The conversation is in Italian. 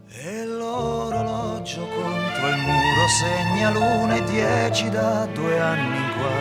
E l'orologio contro il muro segna l'1:10 da 2 anni qua.